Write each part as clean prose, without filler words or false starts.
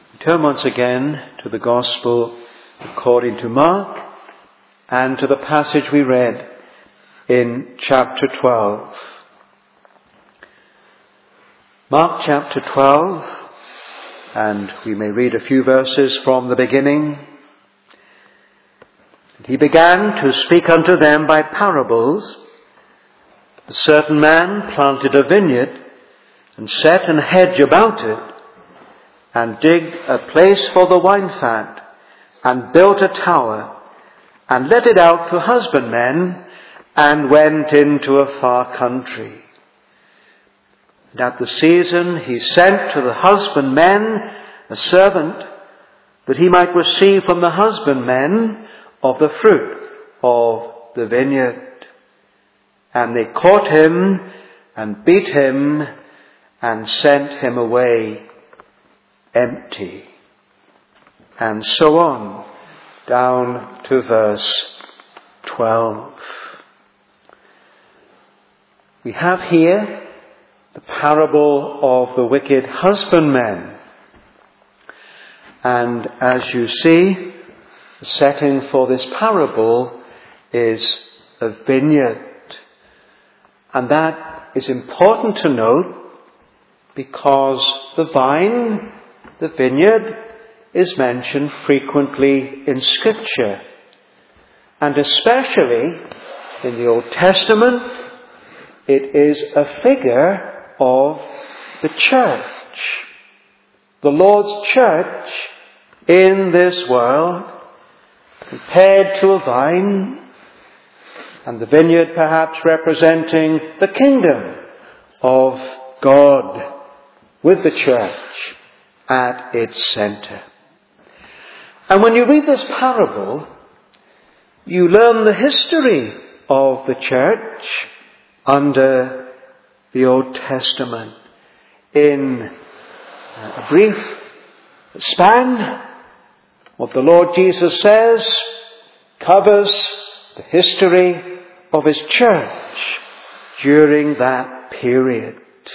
Turn once again to the Gospel according to Mark and to the passage we read in chapter 12. Mark chapter 12, and we may read a few verses from the beginning. And he began to speak unto them by parables. A certain man planted a vineyard and set an hedge about it, and digged a place for the winefat, and built a tower, and let it out to husbandmen, and went into a far country. And at the season he sent to the husbandmen a servant, that he might receive from the husbandmen of the fruit of the vineyard. And they caught him, and beat him, and sent him away empty. And so on, down to verse 12. We have here the parable of the wicked husbandmen. And as you see, the setting for this parable is a vineyard. And that is important to note because the vine, the vineyard, is mentioned frequently in Scripture. And especially in the Old Testament, it is a figure of the church. The Lord's church in this world, compared to a vine, and the vineyard perhaps representing the kingdom of God with the church at its center. And when you read this parable, you learn the history of the church under the Old Testament. In a brief span, what the Lord Jesus says covers the history of His church during that period.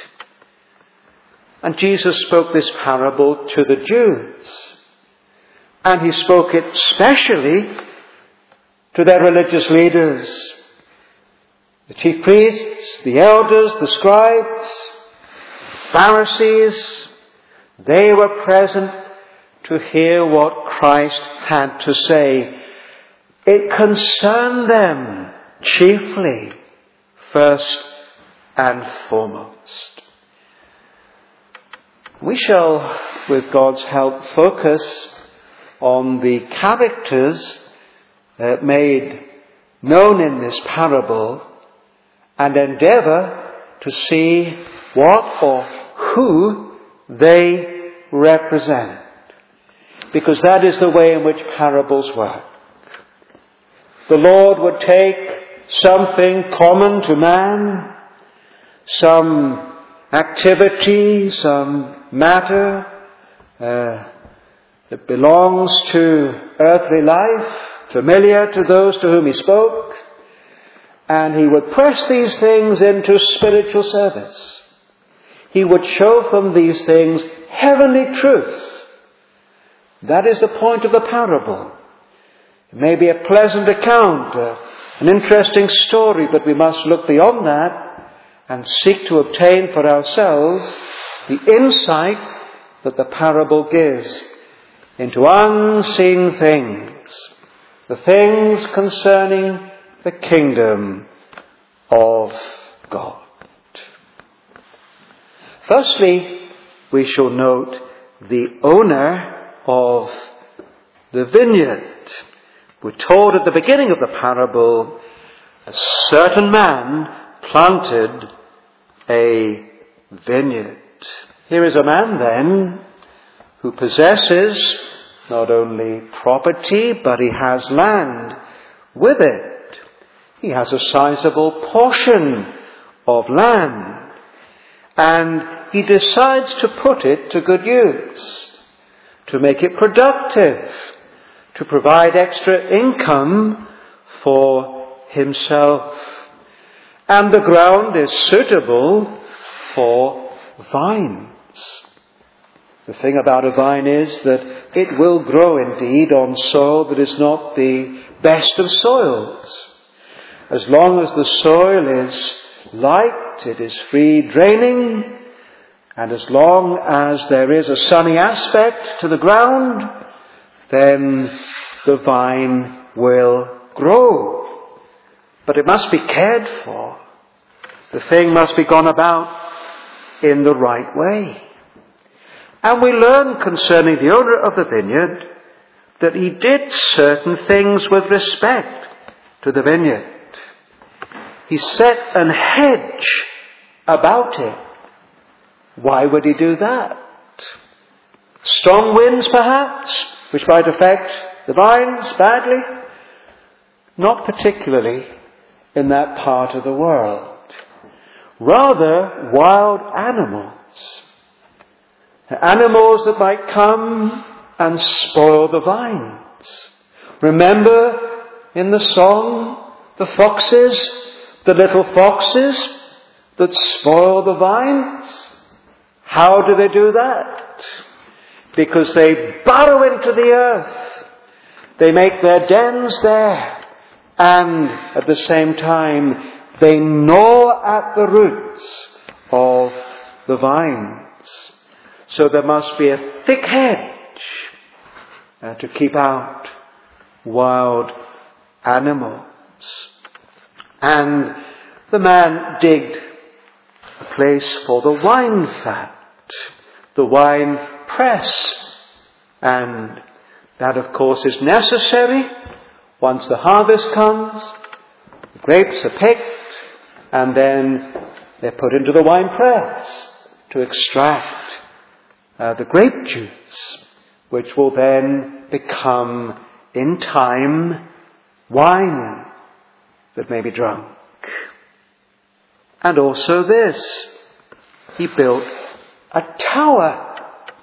And Jesus spoke this parable to the Jews. And He spoke it specially to their religious leaders, the chief priests, the elders, the scribes, Pharisees. They were present to hear what Christ had to say. It concerned them chiefly, first and foremost. We shall, with God's help, focus on the characters made known in this parable and endeavour to see what or who they represent. Because that is the way in which parables work. The Lord would take something common to man, some activity, some matter that belongs to earthly life, familiar to those to whom He spoke, and He would press these things into spiritual service. He would show from these things heavenly truth. That is the point of the parable. It may be a pleasant account, an interesting story, but we must look beyond that and seek to obtain for ourselves the insight that the parable gives into unseen things, the things concerning the kingdom of God. Firstly, we shall note the owner of the vineyard. We're told at the beginning of the parable, a certain man planted a vineyard. Here is a man then who possesses not only property, but he has land with it. He has a sizable portion of land, and he decides to put it to good use, to make it productive, to provide extra income for himself. And the ground is suitable for vines. The thing about a vine is that it will grow indeed on soil that is not the best of soils. As long as the soil is light, it is free draining, and as long as there is a sunny aspect to the ground, then the vine will grow. But it must be cared for. The thing must be gone about in the right way. And we learn concerning the owner of the vineyard that he did certain things with respect to the vineyard. He set an hedge about it. Why would he do that? Strong winds, perhaps, which might affect the vines badly? Not particularly in that part of the world. Rather, wild animals. Animals that might come and spoil the vines. Remember in the song, the foxes, the little foxes that spoil the vines? How do they do that? Because they burrow into the earth. They make their dens there. And at the same time, they gnaw at the roots of the vines. So there must be a thick hedge to keep out wild animals. And the man digged a place for the wine fat, the wine press. And that, of course, is necessary once the harvest comes. The grapes are picked and then they're put into the wine press to extract the grape juice, which will then become, in time, wine that may be drunk. And also this, he built a tower.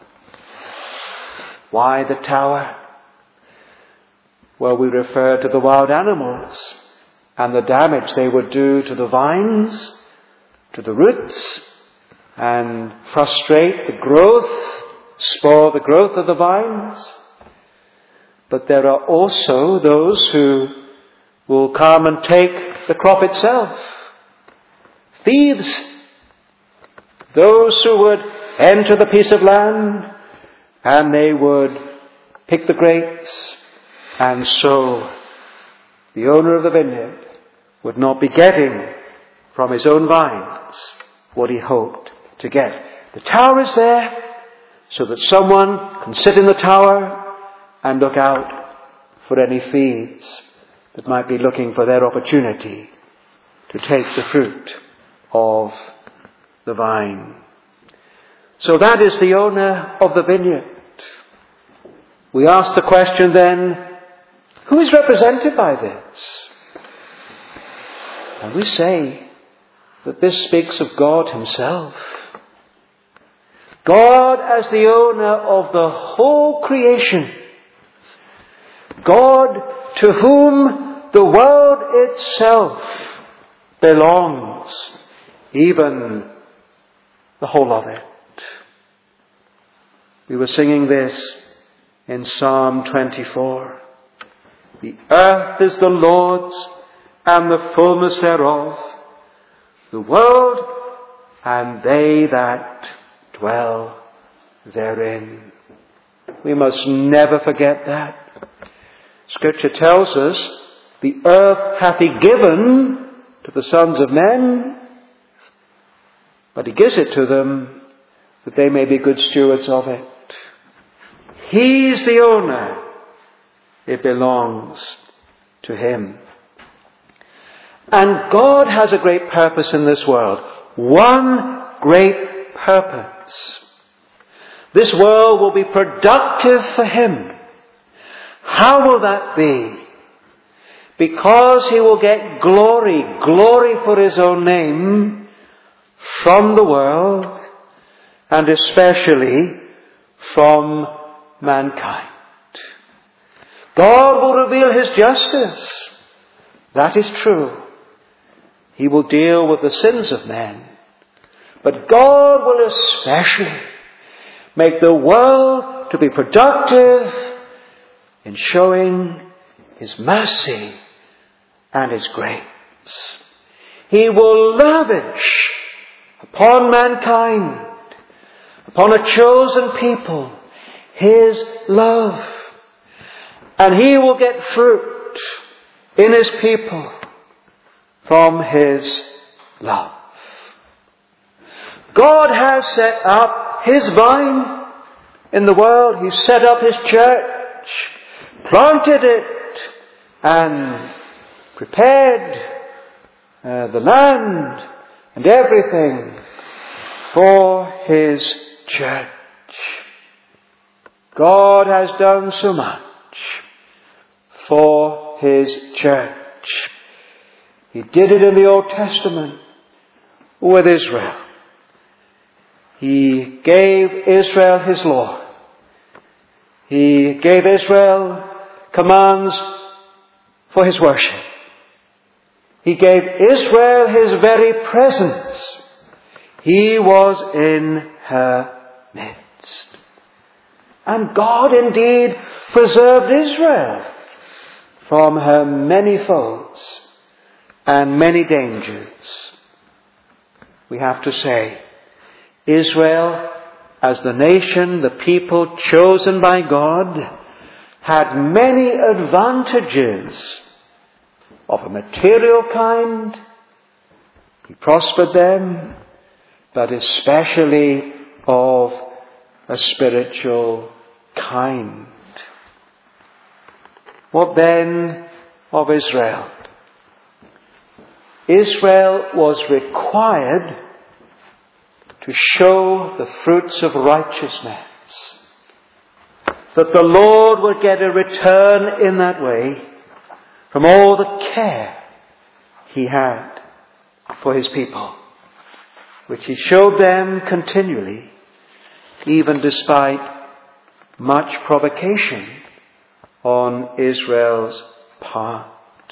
Why the tower? Well, we refer to the wild animals and the damage they would do to the vines, to the roots, and frustrate the growth, spoil the growth of the vines. But there are also those who will come and take the crop itself. Thieves, those who would enter the piece of land and they would pick the grapes, and so the owner of the vineyard would not be getting from his own vines what he hoped to get. The tower is there so that someone can sit in the tower and look out for any thieves that might be looking for their opportunity to take the fruit of the vine. So that is the owner of the vineyard. We ask the question then, who is represented by this? And we say that this speaks of God himself. God as the owner of the whole creation. God to whom the world itself belongs, even the whole of it. We were singing this in Psalm 24. The earth is the Lord's and the fullness thereof, the world and they that dwell therein. We must never forget that. Scripture tells us, the earth hath he given to the sons of men, but he gives it to them that they may be good stewards of it. He's the owner. It belongs to him. And God has a great purpose in this world. One great purpose. This world will be productive for him. How will that be? Because he will get glory for his own name from the world, and especially from mankind. God will reveal his justice. That is true. He will deal with the sins of men. But God will especially make the world to be productive in showing His mercy and His grace. He will lavish upon mankind, upon a chosen people, His love. And He will get fruit in His people from His love. God has set up His vine in the world. He set up His church, planted it, and prepared the land and everything for His church. God has done so much for His church. He did it in the Old Testament with Israel. He gave Israel His law. He gave Israel commands for His worship. He gave Israel His very presence. He was in her midst. And God indeed preserved Israel from her many foes and many dangers. We have to say, Israel, as the nation, the people chosen by God, had many advantages of a material kind. He prospered them, but especially of a spiritual kind. What then of Israel? Israel was required to show the fruits of righteousness, that the Lord would get a return in that way from all the care He had for His people, which He showed them continually, even despite much provocation on Israel's part.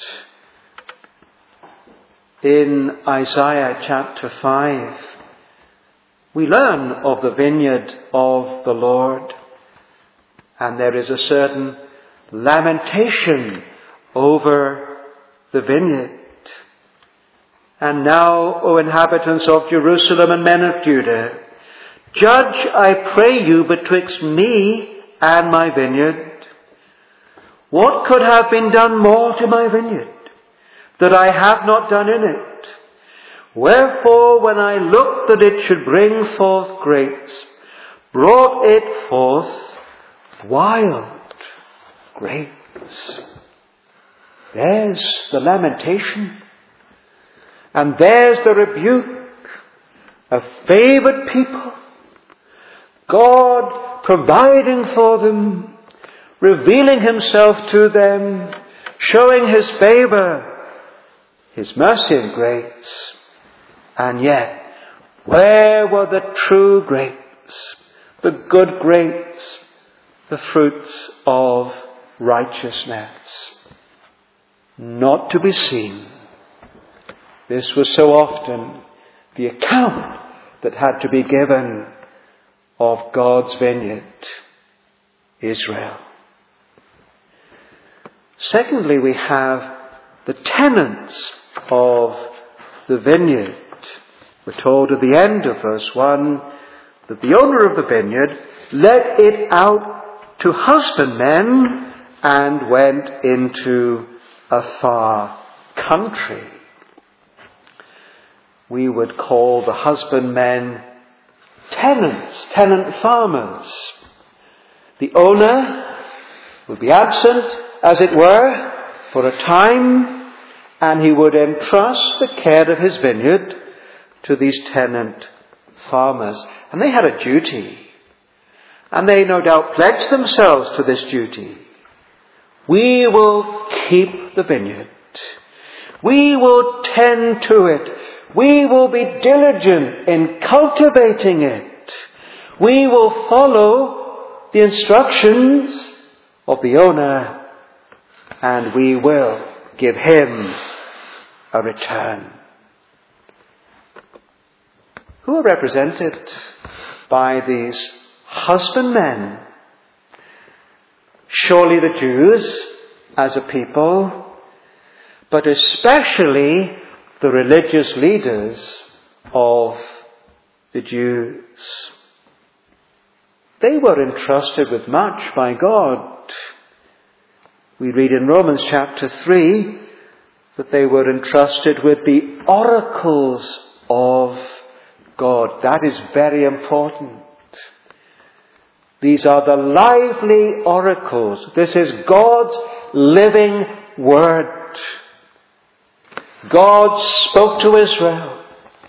In Isaiah chapter 5, we learn of the vineyard of the Lord, and there is a certain lamentation over the vineyard. And now, O inhabitants of Jerusalem and men of Judah, judge, I pray you, betwixt me and my vineyard. What could have been done more to my vineyard, that I have not done in it? Wherefore, when I looked that it should bring forth grapes, brought it forth wild grapes. There's the lamentation, and there's the rebuke. A favored people, God providing for them, revealing Himself to them, showing His favor, His mercy and grace. And yet, where were the true grapes, the good grapes, the fruits of righteousness? Not to be seen. This was so often the account that had to be given of God's vineyard, Israel. Secondly, we have the tenants of the vineyard. We're told at the end of verse 1 that the owner of the vineyard let it out to husbandmen and went into a far country. We would call the husbandmen tenants, tenant farmers. The owner would be absent, as it were, for a time, and he would entrust the care of his vineyard to these tenant farmers. And they had a duty, and they no doubt pledged themselves to this duty. We will keep the vineyard. We will tend to it. We will be diligent in cultivating it. We will follow the instructions of the owner, and we will give him a return. Who are represented by these husbandmen. Surely the Jews as a people, but especially the religious leaders of the Jews. They were entrusted with much by God. We read in Romans chapter 3 that they were entrusted with the oracles of God. That is very important. These are the lively oracles. This is God's living word. God spoke to Israel.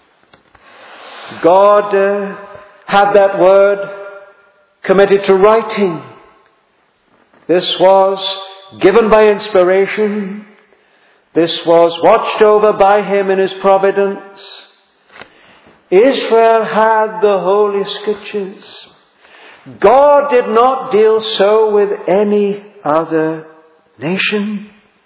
God had that word committed to writing. This was given by inspiration. This was watched over by him in his providence. Israel had the Holy Scriptures. God did not deal so with any other nation.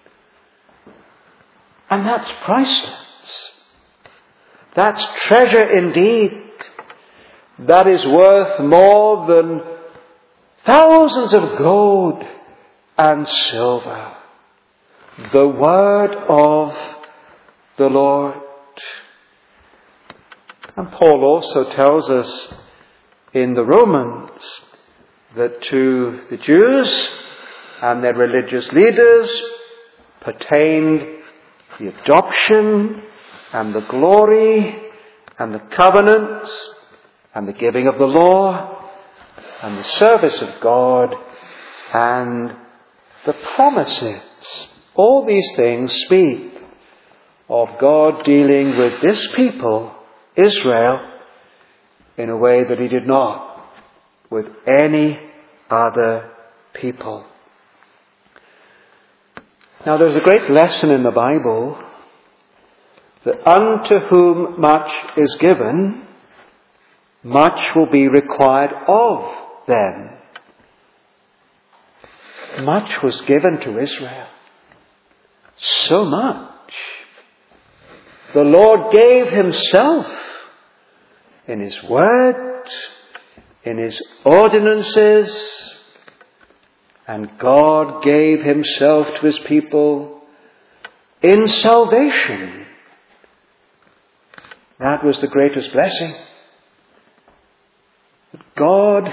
And that's priceless. That's treasure indeed. That is worth more than thousands of gold and silver. The word of the Lord. And Paul also tells us in the Romans that to the Jews and their religious leaders pertained the adoption and the glory and the covenants and the giving of the law and the service of God and the promises. All these things speak of God dealing with this people, Israel, in a way that he did not with any other people. Now there's a great lesson in the Bible that unto whom much is given, much will be required of them. Much was given to Israel. So much. The Lord gave himself in his word, in his ordinances, and God gave himself to his people in salvation. That was the greatest blessing. God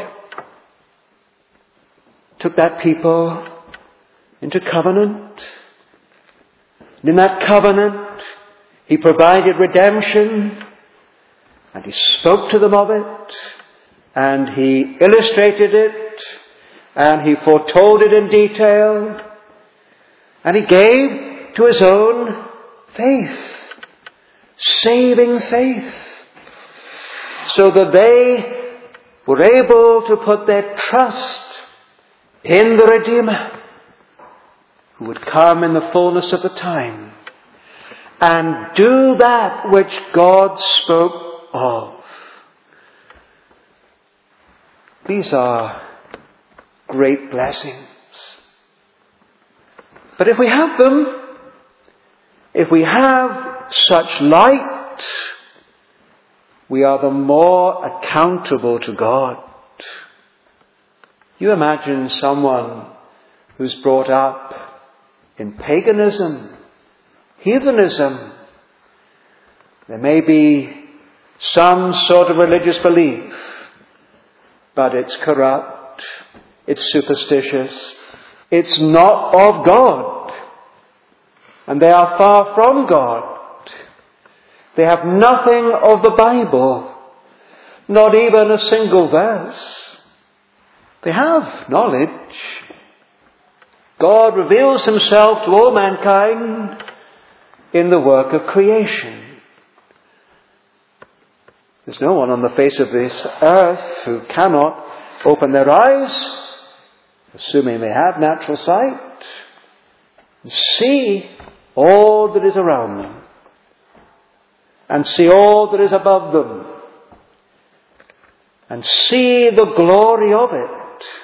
took that people into covenant. And in that covenant, he provided redemption, and he spoke to them of it, and he illustrated it, and he foretold it in detail, and he gave to his own faith, saving faith, so that they were able to put their trust in the Redeemer, who would come in the fullness of the time and do that which God spoke of. These are great blessings. But if we have them, if we have such light, we are the more accountable to God. You imagine someone who's brought up in paganism, heathenism. There may be some sort of religious belief, but it's corrupt, it's superstitious, it's not of God, and they are far from God. They have nothing of the Bible, not even a single verse. They have knowledge. God reveals himself to all mankind in the work of creation. There's no one on the face of this earth who cannot open their eyes, assuming they have natural sight, and see all that is around them, and see all that is above them, and see the glory of it.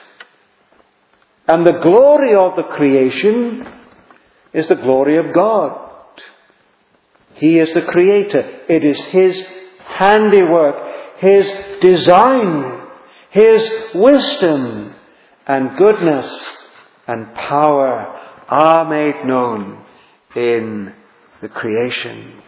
And the glory of the creation is the glory of God. He is the creator. It is his handiwork, his design, His wisdom and goodness and power are made known in the creation.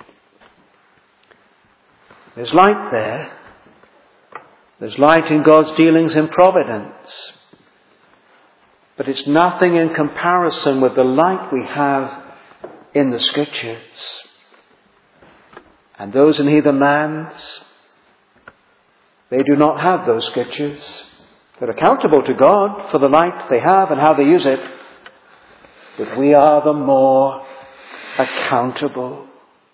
There's light there. There's light in God's dealings in providence. But it's nothing in comparison with the light we have in the Scriptures. And those in heathen lands, they do not have those Scriptures. They're accountable to God for the light they have and how they use it. But we are the more accountable.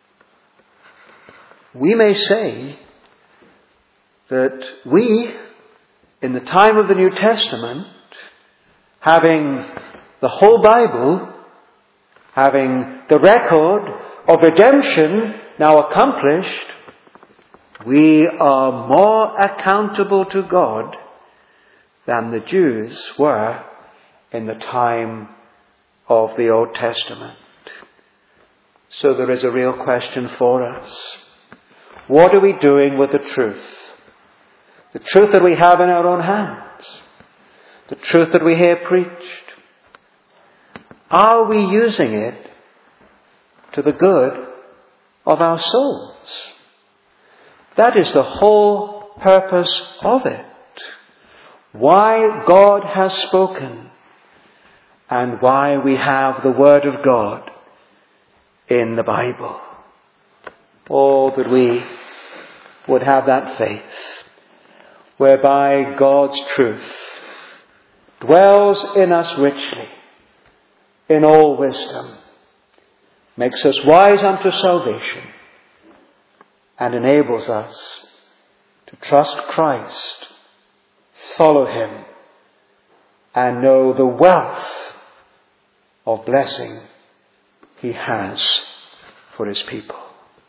We may say that we, in the time of the New Testament, having the whole Bible, having the record of redemption now accomplished, we are more accountable to God than the Jews were in the time of the Old Testament. So there is a real question for us. What are we doing with the truth? The truth that we have in our own hands. The truth that we hear preached. Are we using it to the good of our souls? That is the whole purpose of it. Why God has spoken and why we have the Word of God in the Bible. Oh, that we would have that faith whereby God's truth dwells in us richly in all wisdom, makes us wise unto salvation, and enables us to trust Christ, follow Him, and know the wealth of blessing He has for His people.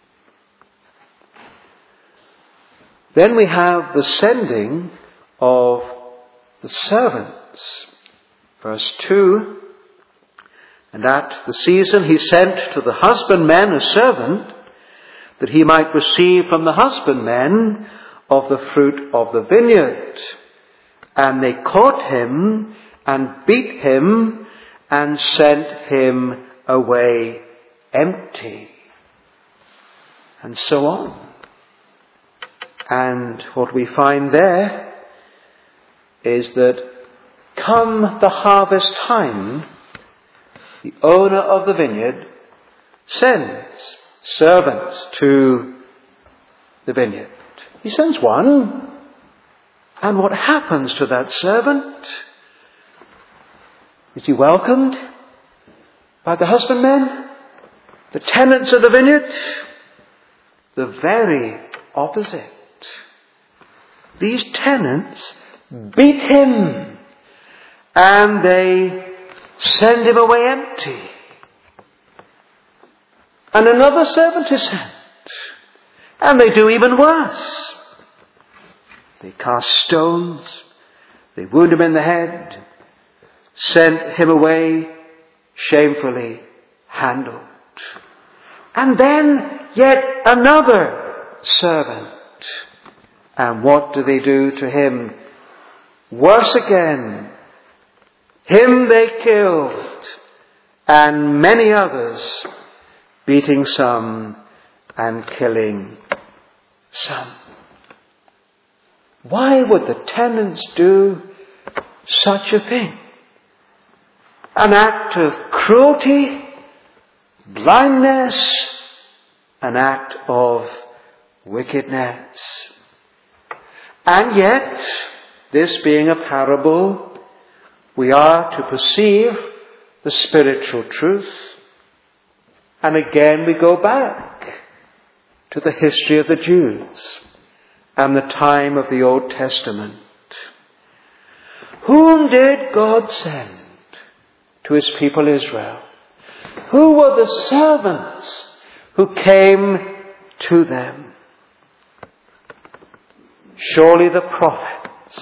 Then we have the sending of the servants. Verse 2, and at the season he sent to the husbandmen a servant, that he might receive from the husbandmen of the fruit of the vineyard. And they caught him and beat him and sent him away empty. And so on. And what we find there is that come the harvest time, the owner of the vineyard sends servants to the vineyard. He sends one, and what happens to that servant? Is he welcomed by the husbandmen, the tenants of the vineyard? The very opposite. These tenants beat him and they send him away empty. And another servant is sent. And they do even worse. They cast stones, they wound him in the head, sent him away shamefully handled. And then yet another servant. And what do they do to him? Worse again. Him they killed, and many others, beating some and killing some. Why would the tenants do such a thing? An act of cruelty, blindness, an act of wickedness. And yet, this being a parable, we are to perceive the spiritual truth. And again we go back to the history of the Jews and the time of the Old Testament. Whom did God send to His people Israel? Who were the servants who came to them? Surely the prophets,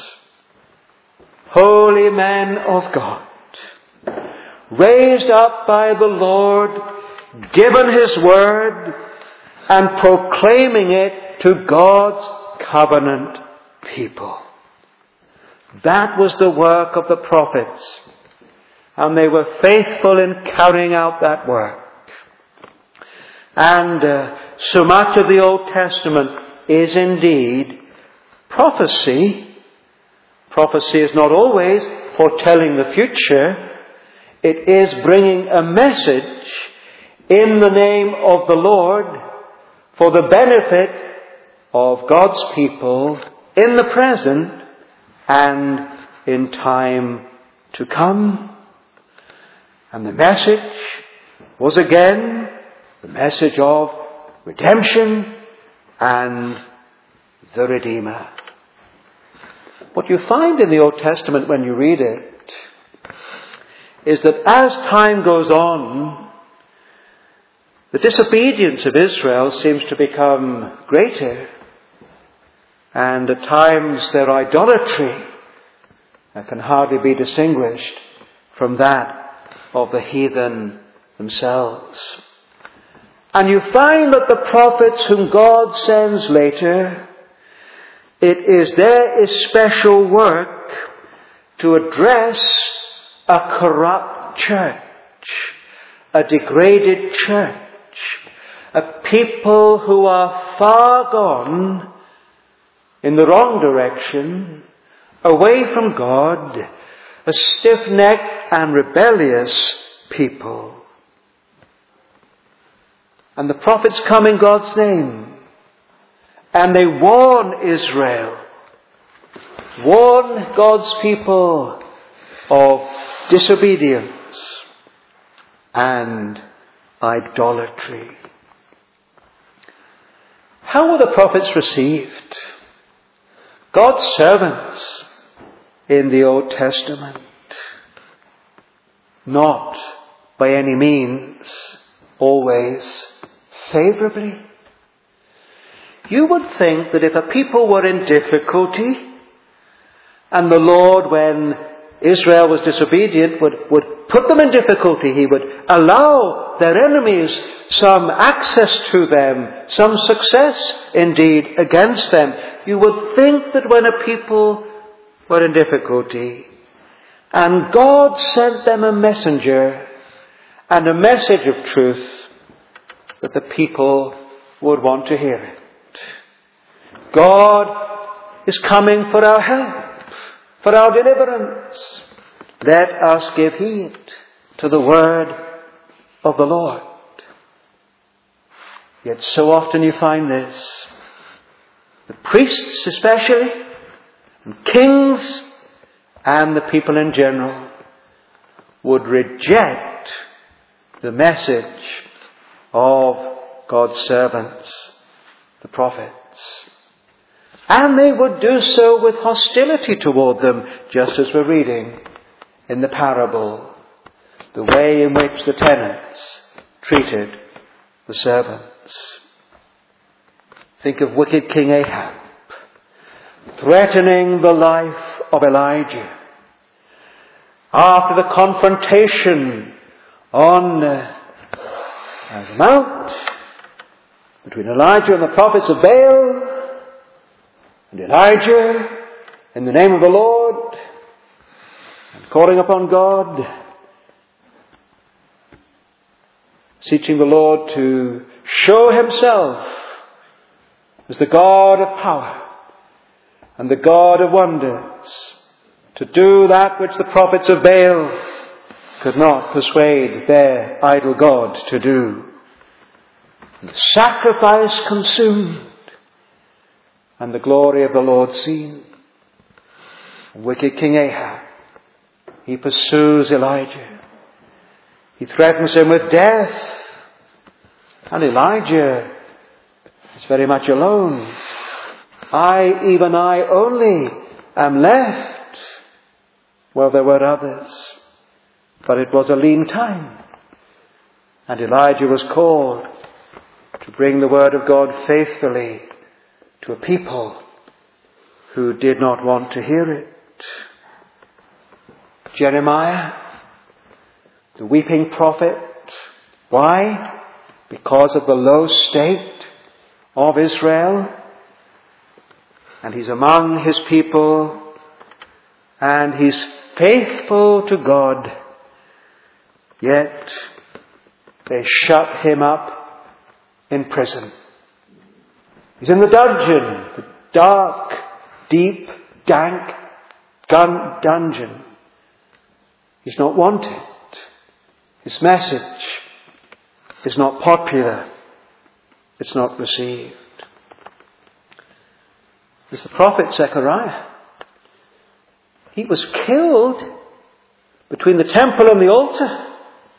holy men of God, raised up by the Lord, given His word, and proclaiming it to God's covenant people. That was the work of the prophets. And they were faithful in carrying out that work. And so much of the Old Testament is indeed prophecy. Prophecy is not always foretelling the future. It is bringing a message in the name of the Lord for the benefit of God's people in the present and in time to come. And the message was again the message of redemption and the Redeemer. What you find in the Old Testament when you read it is that as time goes on, the disobedience of Israel seems to become greater, and at times their idolatry can hardly be distinguished from that of the heathen themselves. And you find that the prophets whom God sends later, it is their especial work to address a corrupt church, a degraded church, a people who are far gone in the wrong direction, away from God, a stiff-necked and rebellious people. And the prophets come in God's name, and they warn Israel, warn God's people of disobedience and idolatry. How were the prophets received? God's servants in the Old Testament. Not by any means always favorably. You would think that if a people were in difficulty, and the Lord, when Israel was disobedient, would put them in difficulty, He would allow their enemies some access to them, some success indeed against them. You would think that when a people were in difficulty, and God sent them a messenger and a message of truth, that the people would want to hear it. God is coming for our help, for our deliverance. Let us give heed to the word of the Lord. Yet so often you find this. The priests especially, and kings, and the people in general would reject the message of God's servants, the prophets. And they would do so with hostility toward them, just as we're reading in the parable, the way in which the tenants treated the servants. Think of wicked King Ahab threatening the life of Elijah after the confrontation on the mount between Elijah and the prophets of Baal, and Elijah, in the name of the Lord, and calling upon God, beseeching the Lord to show Himself as the God of power and the God of wonders, to do that which the prophets of Baal could not persuade their idol god to do. And the sacrifice consumed, and the glory of the Lord seen. Wicked King Ahab, he pursues Elijah. He threatens him with death. And Elijah is very much alone. Even I only am left. Well, there were others, but it was a lean time. And Elijah was called to bring the word of God faithfully to a people who did not want to hear it. Jeremiah, the weeping prophet. Why? Because of the low state of Israel. And he's among his people and he's faithful to God, yet they shut him up in prison. He's in the dungeon, the dark, deep, dank dungeon. He's not wanted. His message is not popular. It's not received. There's the prophet Zechariah. He was killed between the temple and the altar.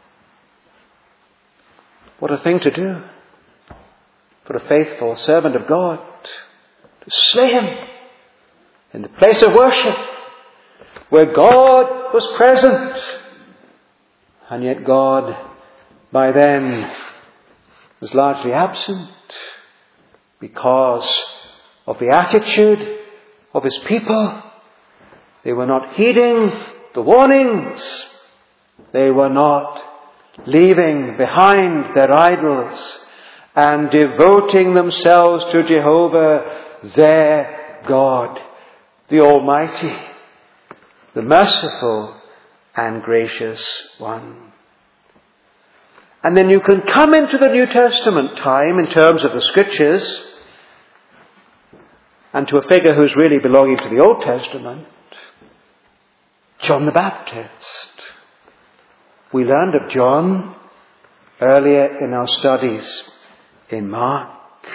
What a thing to do for a faithful servant of God, to slay him in the place of worship where God was present. And yet God by then was largely absent because of the attitude of his people. They were not heeding the warnings. They were not leaving behind their idols and devoting themselves to Jehovah, their God, the Almighty, the merciful and gracious one. And then you can come into the New Testament time in terms of the Scriptures and to a figure who's really belonging to the Old Testament, John the Baptist. We learned of John earlier in our studies in Mark.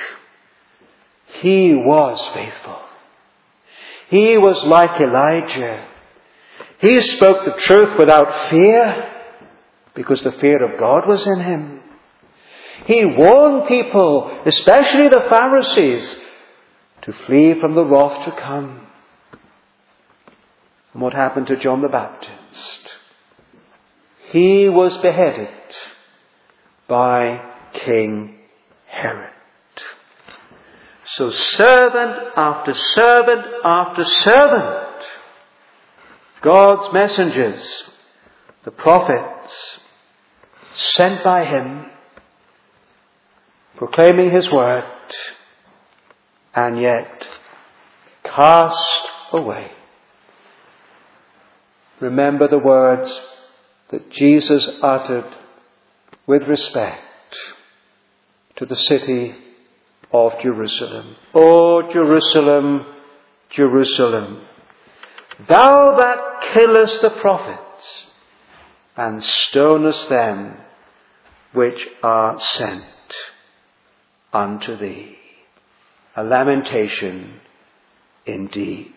He was faithful. He was like Elijah. He spoke the truth without fear because the fear of God was in him. He warned people, especially the Pharisees, to flee from the wrath to come. And what happened to John the Baptist? He was beheaded by King Herod. So servant after servant after servant, God's messengers, the prophets, sent by him, proclaiming his word, and yet cast away. Remember the words that Jesus uttered with respect to the city of Jerusalem. O Jerusalem, Jerusalem, thou that killest the prophets and stonest them which are sent unto thee. A lamentation indeed.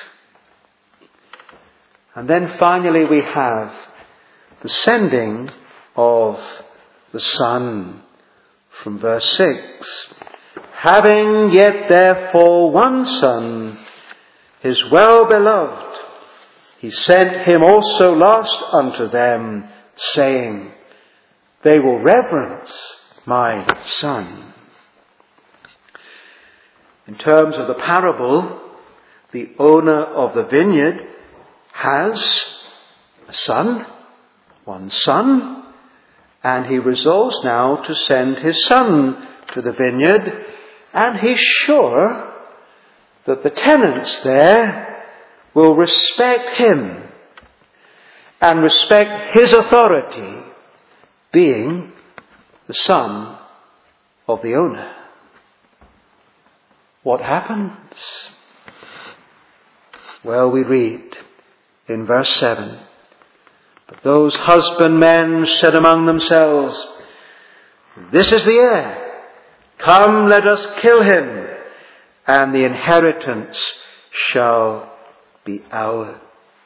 And then finally we have the sending of the Son from verse 6. Having yet therefore one Son, his well-beloved, he sent him also last unto them, saying, they will reverence my Son. In terms of the parable, the owner of the vineyard has a son, one son, and he resolves now to send his son to the vineyard, and he's sure that the tenants there will respect him and respect his authority, being the son of the owner. What happens? Well, we read in verse 7, but those husbandmen said among themselves, this is the heir. Come, let us kill him, and the inheritance shall be ours.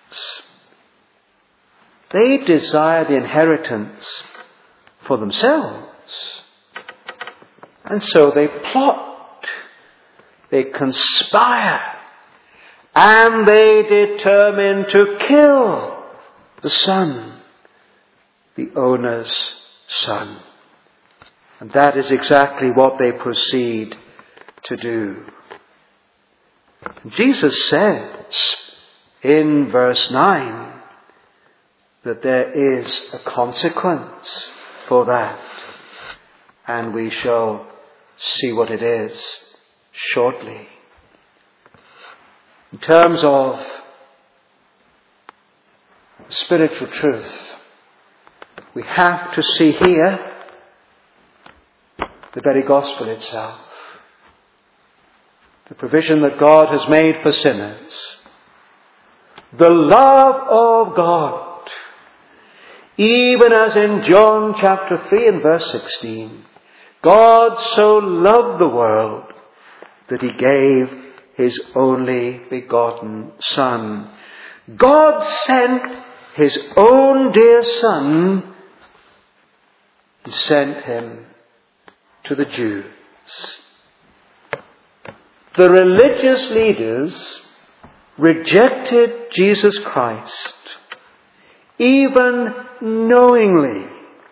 They desire the inheritance for themselves. And so they plot. They conspire. And they determine to kill the son, the owner's son. And that is exactly what they proceed to do. Jesus says in verse 9 that there is a consequence for that. And we shall see what it is shortly. In terms of spiritual truth, we have to see here the very gospel itself. The provision that God has made for sinners. The love of God. Even as in John chapter 3 and verse 16. God so loved the world that he gave his only begotten Son. God sent his own dear Son. He sent him to the Jews. The religious leaders rejected Jesus Christ, even knowingly.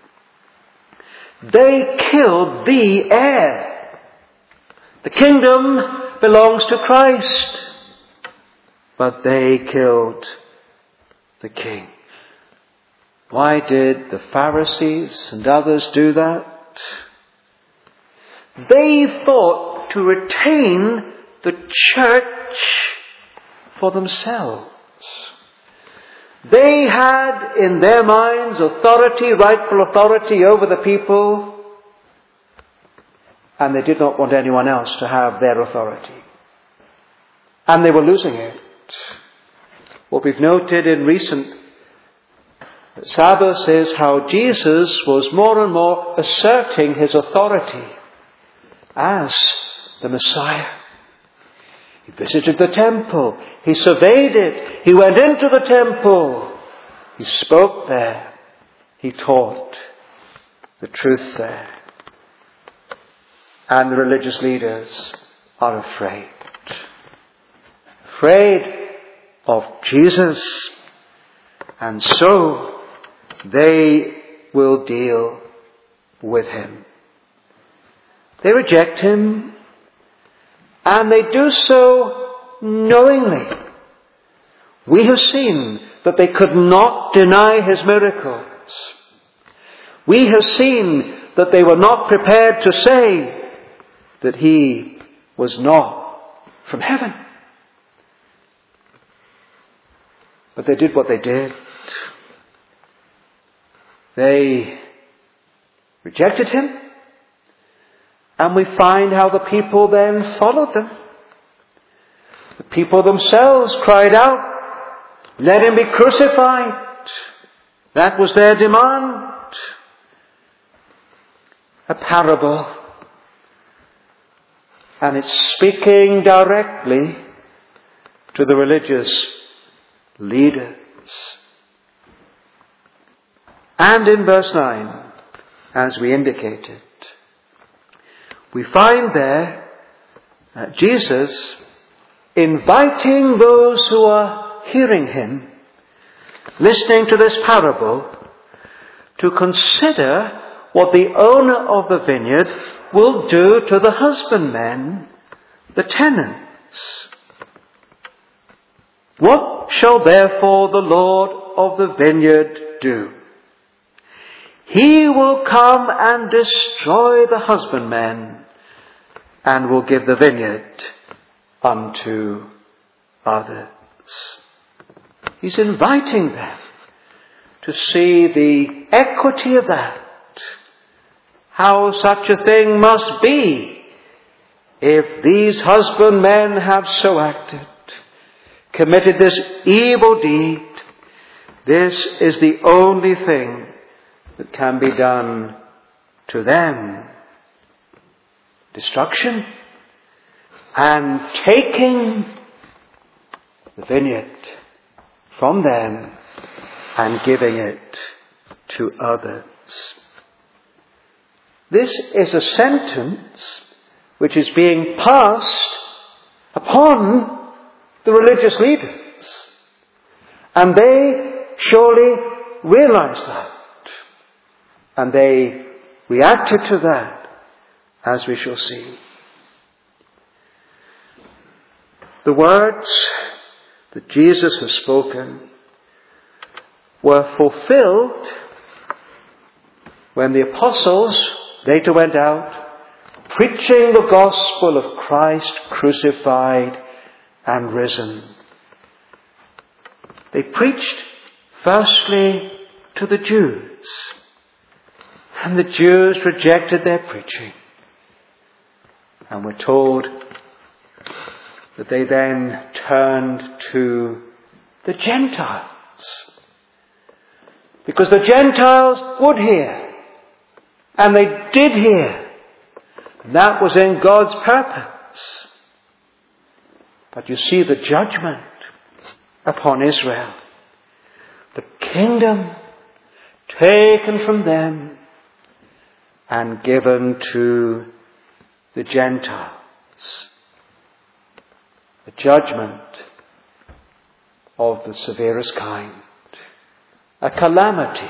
They killed the heir. The kingdom belongs to Christ, but they killed the king. Why did the Pharisees and others do that? They thought to retain the church for themselves. They had in their minds authority, rightful authority over the people, and they did not want anyone else to have their authority. And they were losing it. What we've noted in recent Sabbaths is how Jesus was more and more asserting his authority as the Messiah. He visited the temple. He surveyed it. He went into the temple. He spoke there. He taught the truth there. And the religious leaders are afraid. Afraid of Jesus. And so they will deal with him. They reject him, and they do so knowingly. We have seen that they could not deny his miracles. We have seen that they were not prepared to say that he was not from heaven. But they did what they did. They rejected him. And we find how the people then followed them. The people themselves cried out, "Let him be crucified." That was their demand. A parable. And it's speaking directly to the religious leaders. And in verse 9, as we indicated, we find there Jesus inviting those who are hearing him, listening to this parable, to consider what the owner of the vineyard will do to the husbandmen, the tenants. What shall therefore the Lord of the vineyard do? He will come and destroy the husbandmen, and will give the vineyard unto others. He's inviting them to see the equity of that. How such a thing must be if these husbandmen have so acted, committed this evil deed. This is the only thing that can be done to them. Destruction and taking the vineyard from them and giving it to others. This is a sentence which is being passed upon the religious leaders. And they surely realized that. And they reacted to that, as we shall see. The words that Jesus has spoken were fulfilled when the apostles later went out preaching the gospel of Christ crucified and risen. They preached Firstly, to the Jews. And the Jews rejected their preaching. And we're told that they then turned to the Gentiles. Because the Gentiles would hear. And they did hear. And that was in God's purpose. But you see the judgment upon Israel. The kingdom taken from them and given to the Gentiles. The judgment of the severest kind. A calamity.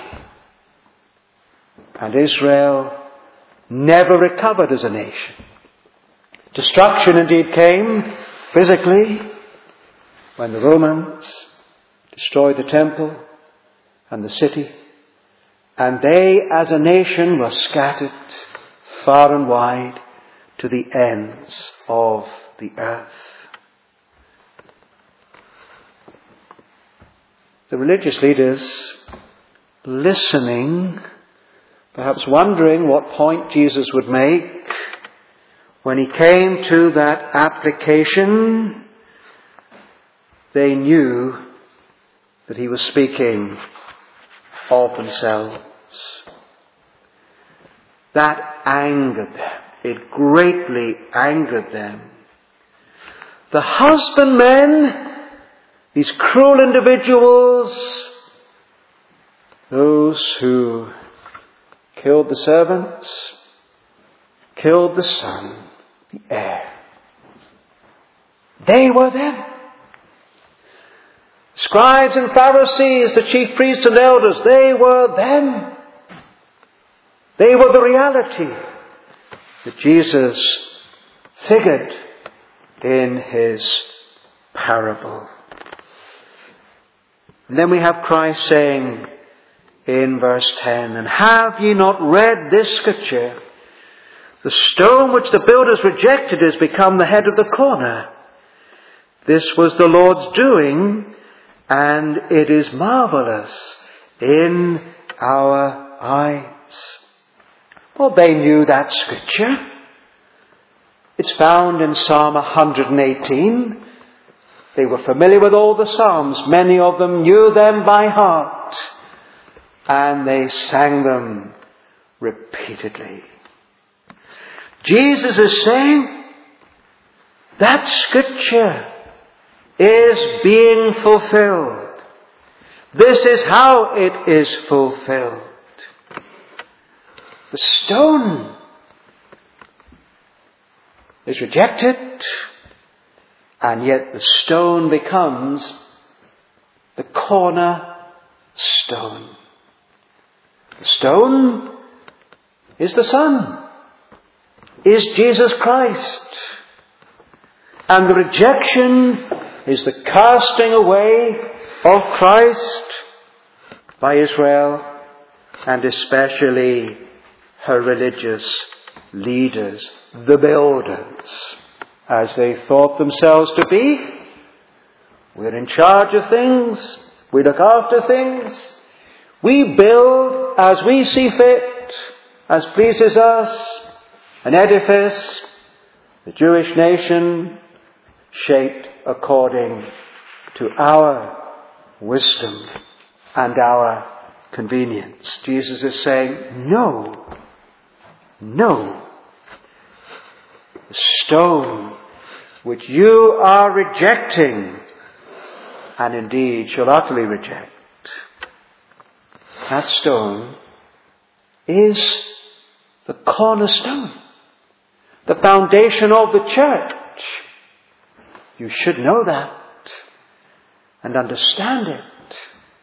And Israel never recovered as a nation. Destruction indeed came physically when the Romans destroyed the temple and the city. And they as a nation were scattered far and wide to the ends of the earth. The religious leaders listening, perhaps wondering what point Jesus would make when he came to that application, they knew that he was speaking of themselves. That angered them. It greatly angered them. The husbandmen, these cruel individuals, those who killed the servants, killed the son, the heir. They were them. Scribes and Pharisees, the chief priests and elders, they were them. They were the reality that Jesus figured in his parable. And then we have Christ saying in verse 10, "And have ye not read this scripture? The stone which the builders rejected is become the head of the corner. This was the Lord's doing, and it is marvelous in our eyes." Well, they knew that scripture. It's found in Psalm 118. They were familiar with all the Psalms. Many of them knew them by heart. And they sang them repeatedly. Jesus is saying that scripture is being fulfilled. This is how it is fulfilled. The stone is rejected, and yet the stone becomes the cornerstone. The stone is the Son, is Jesus Christ. And the rejection is the casting away of Christ by Israel, and especially her religious leaders, the builders, as they thought themselves to be. We're in charge of things. We look after things. We build as we see fit, as pleases us, an edifice, the Jewish nation, shaped according to our wisdom and our convenience. Jesus is saying, no. The stone which you are rejecting, and indeed shall utterly reject, that stone is the cornerstone, the foundation of the church. You should know that and understand it.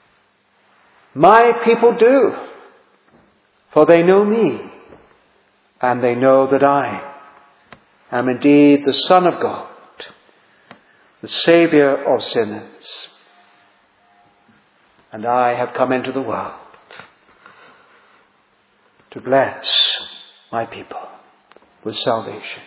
My people do, for they know me, and they know that I am indeed the Son of God, the Saviour of sinners, and I have come into the world to bless my people with salvation.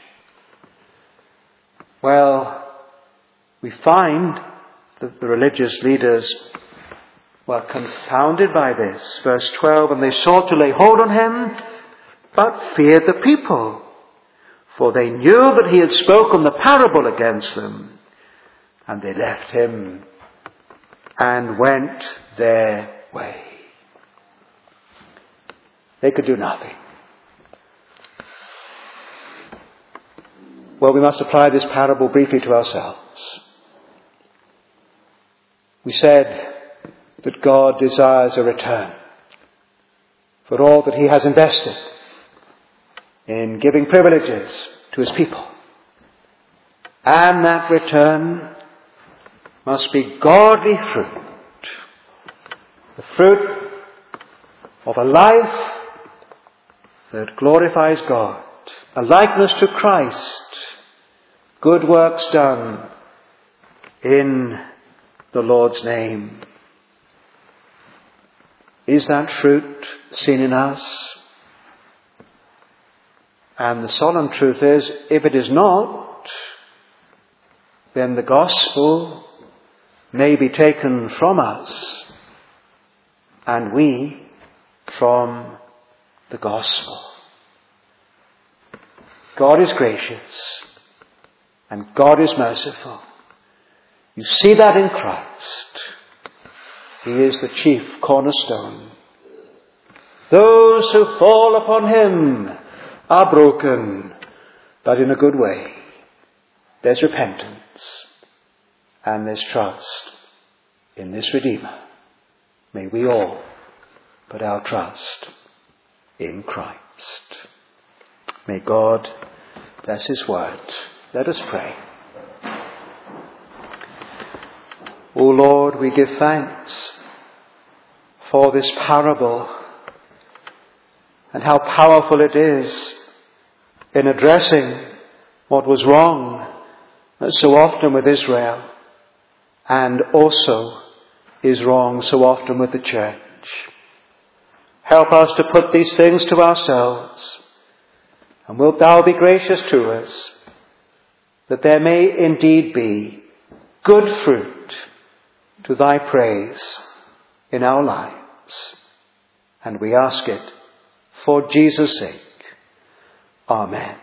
Well, we find that the religious leaders were confounded by this. Verse 12, and they sought to lay hold on him, but feared the people, for they knew that he had spoken the parable against them. And they left him and went their way. They could do nothing. Well, we must apply this parable briefly to ourselves. We said that God desires a return for all that he has invested in giving privileges to his people. And that return must be godly fruit. The fruit of a life that glorifies God. A likeness to Christ. Good works done in the Lord's name. Is that fruit seen in us? And the solemn truth is, if it is not, then the gospel may be taken from us, and we from the gospel. God is gracious, and God is merciful. You see that in Christ. He is the chief cornerstone. Those who fall upon him are broken, but in a good way. There's repentance, and there's trust in this Redeemer. May we all put our trust in Christ. May God bless his word. Let us pray. O Lord, we give thanks for this parable and how powerful it is in addressing what was wrong so often with Israel and also is wrong so often with the church. Help us to put these things to ourselves, and wilt thou be gracious to us that there may indeed be good fruit to thy praise in our lives. And we ask it for Jesus' sake. Amen.